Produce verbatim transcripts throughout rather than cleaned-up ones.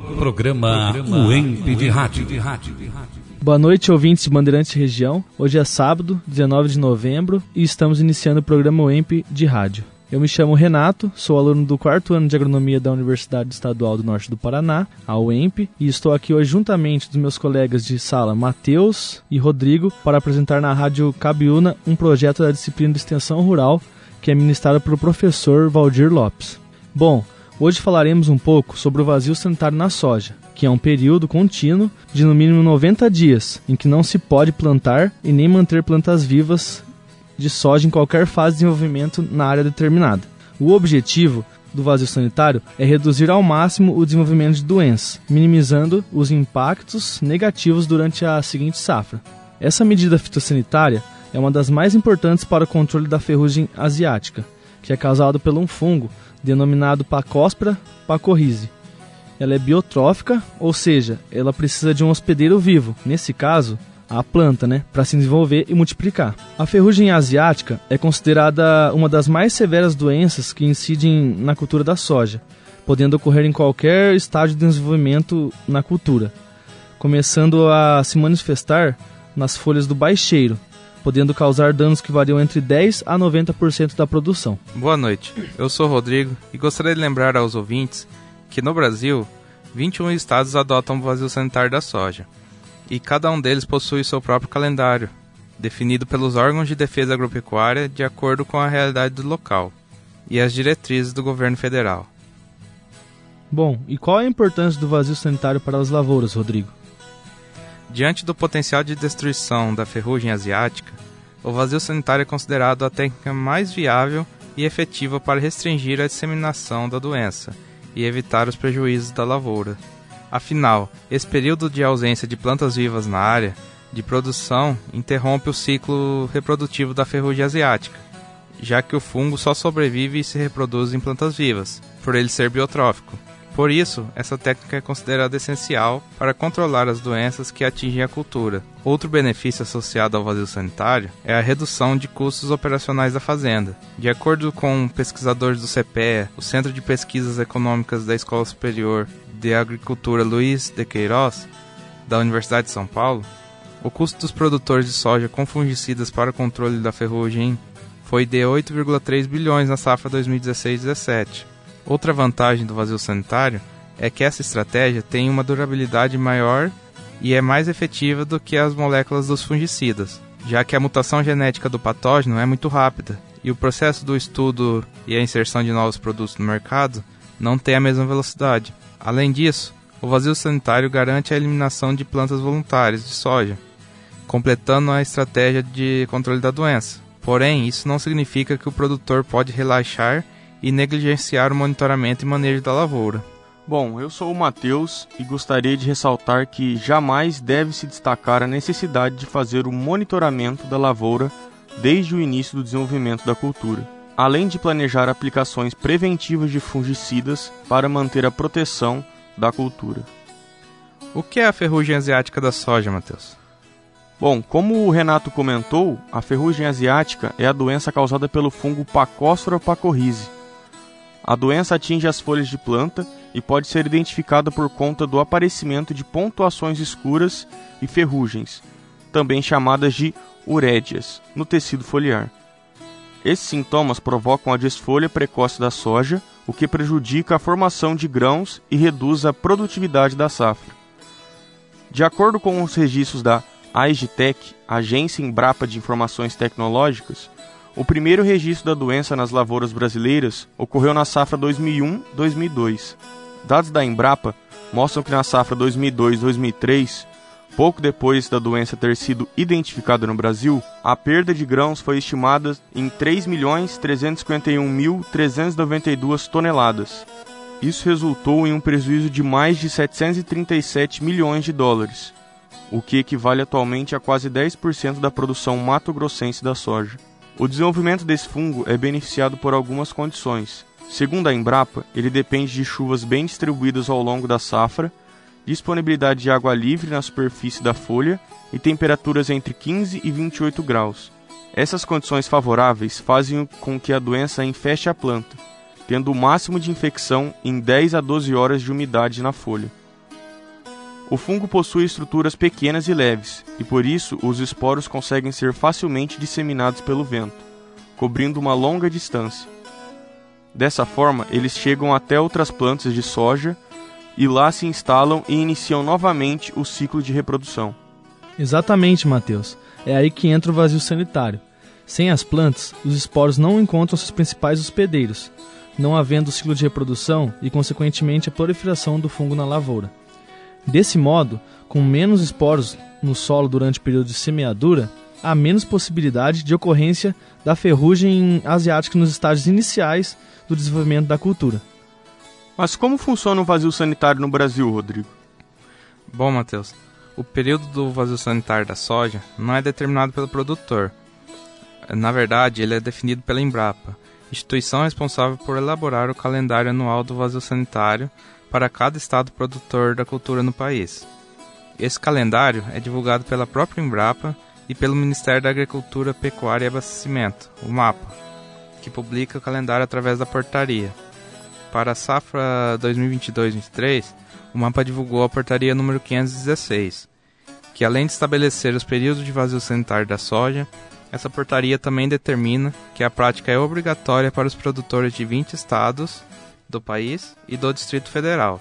Programa U E M P de Rádio. Boa noite, ouvintes de Bandeirantes Região. Hoje é sábado, dezenove de novembro, e estamos iniciando o programa U E M P de Rádio. Eu me chamo Renato, sou aluno do quarto ano de Agronomia da Universidade Estadual do Norte do Paraná, a U E M P, e estou aqui hoje juntamente dos meus colegas de sala Matheus e Rodrigo para apresentar na Rádio Cabiúna um projeto da disciplina de Extensão Rural que é ministrado pelo professor Valdir Lopes. Bom, hoje falaremos um pouco sobre o vazio sanitário na soja, que é um período contínuo de no mínimo noventa dias, em que não se pode plantar e nem manter plantas vivas de soja em qualquer fase de desenvolvimento na área determinada. O objetivo do vazio sanitário é reduzir ao máximo o desenvolvimento de doenças, minimizando os impactos negativos durante a seguinte safra. Essa medida fitossanitária é uma das mais importantes para o controle da ferrugem asiática, que é causada por um fungo denominado Pacospora phacoryzi. Ela é biotrófica, ou seja, ela precisa de um hospedeiro vivo, nesse caso, a planta, né, para se desenvolver e multiplicar. A ferrugem asiática é considerada uma das mais severas doenças que incidem na cultura da soja, podendo ocorrer em qualquer estágio de desenvolvimento na cultura, começando a se manifestar nas folhas do baixeiro, podendo causar danos que variam entre dez a noventa por cento da produção. Boa noite, eu sou o Rodrigo e gostaria de lembrar aos ouvintes que no Brasil, vinte e um estados adotam o vazio sanitário da soja, e cada um deles possui seu próprio calendário, definido pelos órgãos de defesa agropecuária de acordo com a realidade do local e as diretrizes do governo federal. Bom, e qual é a importância do vazio sanitário para as lavouras, Rodrigo? Diante do potencial de destruição da ferrugem asiática, o vazio sanitário é considerado a técnica mais viável e efetiva para restringir a disseminação da doença e evitar os prejuízos da lavoura. Afinal, esse período de ausência de plantas vivas na área de produção interrompe o ciclo reprodutivo da ferrugem asiática, já que o fungo só sobrevive e se reproduz em plantas vivas, por ele ser biotrófico. Por isso, essa técnica é considerada essencial para controlar as doenças que atingem a cultura. Outro benefício associado ao vazio sanitário é a redução de custos operacionais da fazenda. De acordo com pesquisadores do CEPEA, o Centro de Pesquisas Econômicas da Escola Superior de Agricultura Luiz de Queiroz, da Universidade de São Paulo, o custo dos produtores de soja com fungicidas para o controle da ferrugem foi de oito vírgula três bilhões na safra dois mil e dezesseis dezessete. Outra vantagem do vazio sanitário é que essa estratégia tem uma durabilidade maior e é mais efetiva do que as moléculas dos fungicidas, já que a mutação genética do patógeno é muito rápida e o processo do estudo e a inserção de novos produtos no mercado não tem a mesma velocidade. Além disso, o vazio sanitário garante a eliminação de plantas voluntárias de soja, completando a estratégia de controle da doença. Porém, isso não significa que o produtor pode relaxar e negligenciar o monitoramento e manejo da lavoura. Bom, eu sou o Matheus e gostaria de ressaltar que jamais deve se destacar a necessidade de fazer o monitoramento da lavoura desde o início do desenvolvimento da cultura, além de planejar aplicações preventivas de fungicidas para manter a proteção da cultura. O que é a ferrugem asiática da soja, Matheus? Bom, como o Renato comentou, a ferrugem asiática é a doença causada pelo fungo Pacospora phacoryzi. A doença atinge as folhas de planta e pode ser identificada por conta do aparecimento de pontuações escuras e ferrugens, também chamadas de urédias, no tecido foliar. Esses sintomas provocam a desfolha precoce da soja, o que prejudica a formação de grãos e reduz a produtividade da safra. De acordo com os registros da AIGTEC, Agência Embrapa de Informações Tecnológicas, o primeiro registro da doença nas lavouras brasileiras ocorreu na safra dois mil e um dois mil e dois. Dados da Embrapa mostram que na safra dois mil e dois dois mil e três, pouco depois da doença ter sido identificada no Brasil, a perda de grãos foi estimada em três milhões trezentos e cinquenta e um mil trezentos e noventa e duas toneladas. Isso resultou em um prejuízo de mais de setecentos e trinta e sete milhões de dólares, o que equivale atualmente a quase dez por cento da produção mato-grossense da soja. O desenvolvimento desse fungo é beneficiado por algumas condições. Segundo a Embrapa, ele depende de chuvas bem distribuídas ao longo da safra, disponibilidade de água livre na superfície da folha e temperaturas entre quinze e vinte e oito graus. Essas condições favoráveis fazem com que a doença infeste a planta, tendo o máximo de infecção em dez a doze horas de umidade na folha. O fungo possui estruturas pequenas e leves, e por isso os esporos conseguem ser facilmente disseminados pelo vento, cobrindo uma longa distância. Dessa forma, eles chegam até outras plantas de soja e lá se instalam e iniciam novamente o ciclo de reprodução. Exatamente, Matheus. É aí que entra o vazio sanitário. Sem as plantas, os esporos não encontram seus principais hospedeiros, não havendo o ciclo de reprodução e, consequentemente, a proliferação do fungo na lavoura. Desse modo, com menos esporos no solo durante o período de semeadura, há menos possibilidade de ocorrência da ferrugem asiática nos estágios iniciais do desenvolvimento da cultura. Mas como funciona o vazio sanitário no Brasil, Rodrigo? Bom, Matheus, o período do vazio sanitário da soja não é determinado pelo produtor. Na verdade, ele é definido pela Embrapa, instituição responsável por elaborar o calendário anual do vazio sanitário para cada estado produtor da cultura no país. Esse calendário é divulgado pela própria Embrapa e pelo Ministério da Agricultura, Pecuária e Abastecimento, o MAPA, que publica o calendário através da portaria. Para a safra dois mil e vinte e dois vinte e três, o MAPA divulgou a portaria número quinhentos e dezesseis, que além de estabelecer os períodos de vazio sanitário da soja, essa portaria também determina que a prática é obrigatória para os produtores de vinte estados do país e do Distrito Federal.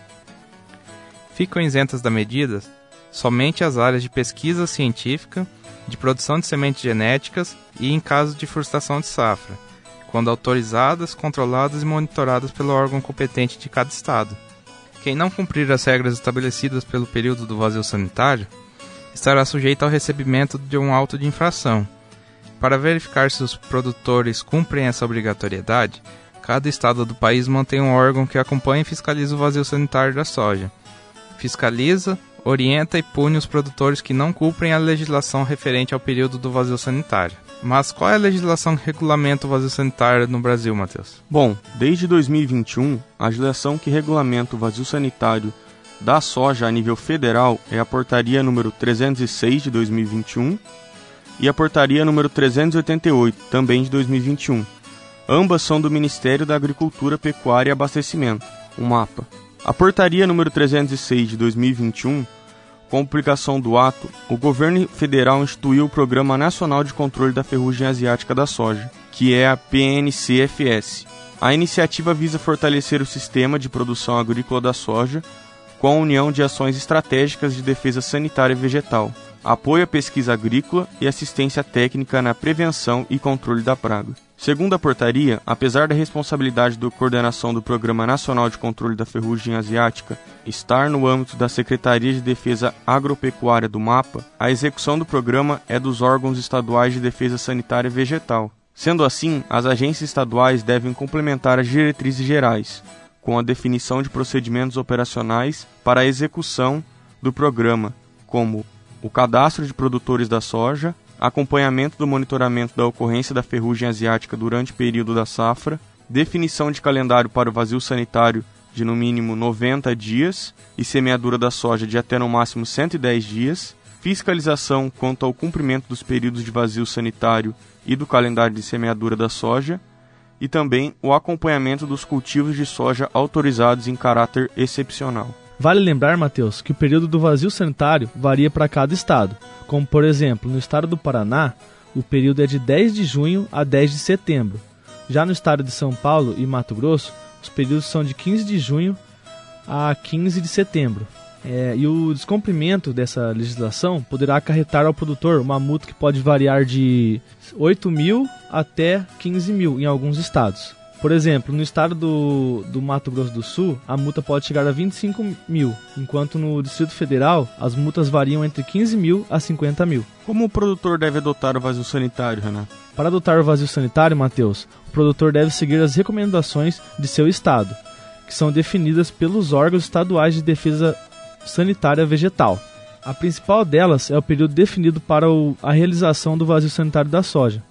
Ficam isentas da medida somente as áreas de pesquisa científica, de produção de sementes genéticas e em caso de frustração de safra, quando autorizadas, controladas e monitoradas pelo órgão competente de cada estado. Quem não cumprir as regras estabelecidas pelo período do vazio sanitário estará sujeito ao recebimento de um auto de infração. Para verificar se os produtores cumprem essa obrigatoriedade, cada estado do país mantém um órgão que acompanha e fiscaliza o vazio sanitário da soja. Fiscaliza, orienta e pune os produtores que não cumprem a legislação referente ao período do vazio sanitário. Mas qual é a legislação que regulamenta o vazio sanitário no Brasil, Matheus? Bom, desde dois mil e vinte e um, a legislação que regulamenta o vazio sanitário da soja a nível federal é a Portaria número trezentos e seis de dois mil e vinte e um e a Portaria número trezentos e oitenta e oito, também de dois mil e vinte e um. Ambas são do Ministério da Agricultura, Pecuária e Abastecimento, o MAPA. A Portaria número trezentos e seis de dois mil e vinte e um, com publicação do ato, o governo federal instituiu o Programa Nacional de Controle da Ferrugem Asiática da Soja, que é a P N C F S. A iniciativa visa fortalecer o sistema de produção agrícola da soja com a união de ações estratégicas de defesa sanitária vegetal, apoio à pesquisa agrícola e assistência técnica na prevenção e controle da praga. Segundo a portaria, apesar da responsabilidade da coordenação do Programa Nacional de Controle da Ferrugem Asiática estar no âmbito da Secretaria de Defesa Agropecuária do MAPA, a execução do programa é dos órgãos estaduais de defesa sanitária vegetal. Sendo assim, as agências estaduais devem complementar as diretrizes gerais, com a definição de procedimentos operacionais para a execução do programa, como o cadastro de produtores da soja, acompanhamento do monitoramento da ocorrência da ferrugem asiática durante o período da safra, definição de calendário para o vazio sanitário de no mínimo noventa dias e semeadura da soja de até no máximo cento e dez dias, fiscalização quanto ao cumprimento dos períodos de vazio sanitário e do calendário de semeadura da soja, e também o acompanhamento dos cultivos de soja autorizados em caráter excepcional. Vale lembrar, Matheus, que o período do vazio sanitário varia para cada estado, como por exemplo, no estado do Paraná, o período é de dez de junho a dez de setembro. Já no estado de São Paulo e Mato Grosso, os períodos são de quinze de junho a quinze de setembro. É, e o descumprimento dessa legislação poderá acarretar ao produtor uma multa que pode variar de oito mil até quinze mil em alguns estados. Por exemplo, no estado do, do Mato Grosso do Sul, a multa pode chegar a vinte e cinco mil, enquanto no Distrito Federal, as multas variam entre quinze mil a cinquenta mil. Como o produtor deve adotar o vazio sanitário, Renato? Para adotar o vazio sanitário, Matheus, o produtor deve seguir as recomendações de seu estado, que são definidas pelos órgãos estaduais de defesa sanitária vegetal. A principal delas é o período definido para o, a realização do vazio sanitário da soja.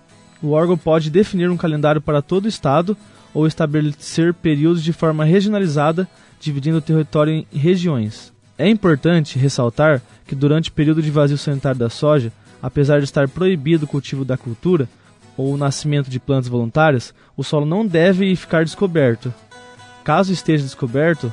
O órgão pode definir um calendário para todo o estado ou estabelecer períodos de forma regionalizada, dividindo o território em regiões. É importante ressaltar que durante o período de vazio sanitário da soja, apesar de estar proibido o cultivo da cultura ou o nascimento de plantas voluntárias, o solo não deve ficar descoberto. Caso esteja descoberto,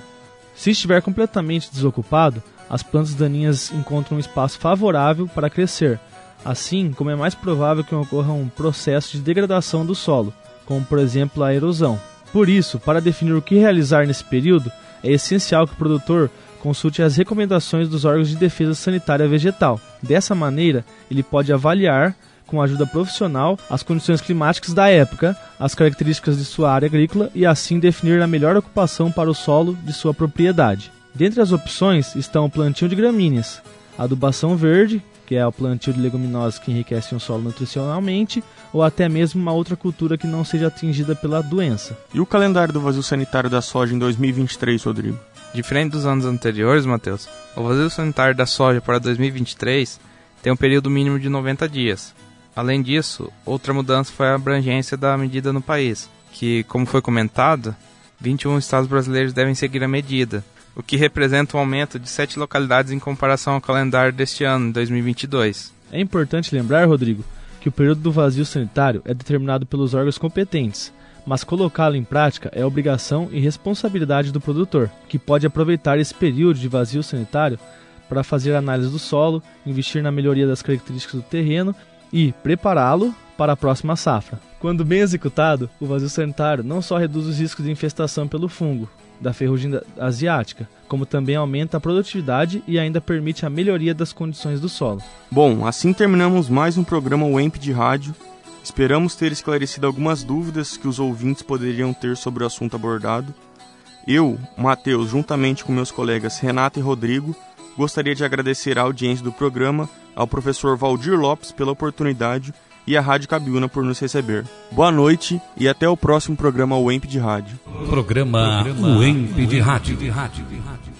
Se estiver completamente desocupado, as plantas daninhas encontram um espaço favorável para crescer, assim como é mais provável que ocorra um processo de degradação do solo, como por exemplo a erosão. Por isso, para definir o que realizar nesse período, é essencial que o produtor consulte as recomendações dos órgãos de defesa sanitária vegetal. Dessa maneira, ele pode avaliar, com ajuda profissional, as condições climáticas da época, as características de sua área agrícola e assim definir a melhor ocupação para o solo de sua propriedade. Dentre as opções estão o plantio de gramíneas, a adubação verde, que é o plantio de leguminosas que enriquecem o solo nutricionalmente, ou até mesmo uma outra cultura que não seja atingida pela doença. E o calendário do vazio sanitário da soja em dois mil e vinte e três, Rodrigo? Diferente dos anos anteriores, Matheus, o vazio sanitário da soja para dois mil e vinte e três tem um período mínimo de noventa dias. Além disso, outra mudança foi a abrangência da medida no país, que, como foi comentado, vinte e um estados brasileiros devem seguir a medida, o que representa um aumento de sete localidades em comparação ao calendário deste ano, dois mil e vinte e dois. É importante lembrar, Rodrigo, que o período do vazio sanitário é determinado pelos órgãos competentes, mas colocá-lo em prática é obrigação e responsabilidade do produtor, que pode aproveitar esse período de vazio sanitário para fazer análise do solo, investir na melhoria das características do terreno e prepará-lo para a próxima safra. Quando bem executado, o vazio sanitário não só reduz os riscos de infestação pelo fungo da ferrugem asiática, como também aumenta a produtividade e ainda permite a melhoria das condições do solo. Bom, assim terminamos mais um programa U E M P de rádio. Esperamos ter esclarecido algumas dúvidas que os ouvintes poderiam ter sobre o assunto abordado. Eu, Matheus, juntamente com meus colegas Renato e Rodrigo, gostaria de agradecer a audiência do programa, ao professor Valdir Lopes pela oportunidade e à Rádio Cabiúna por nos receber. Boa noite e até o próximo programa U E M P de rádio. Programa U E M P de rádio.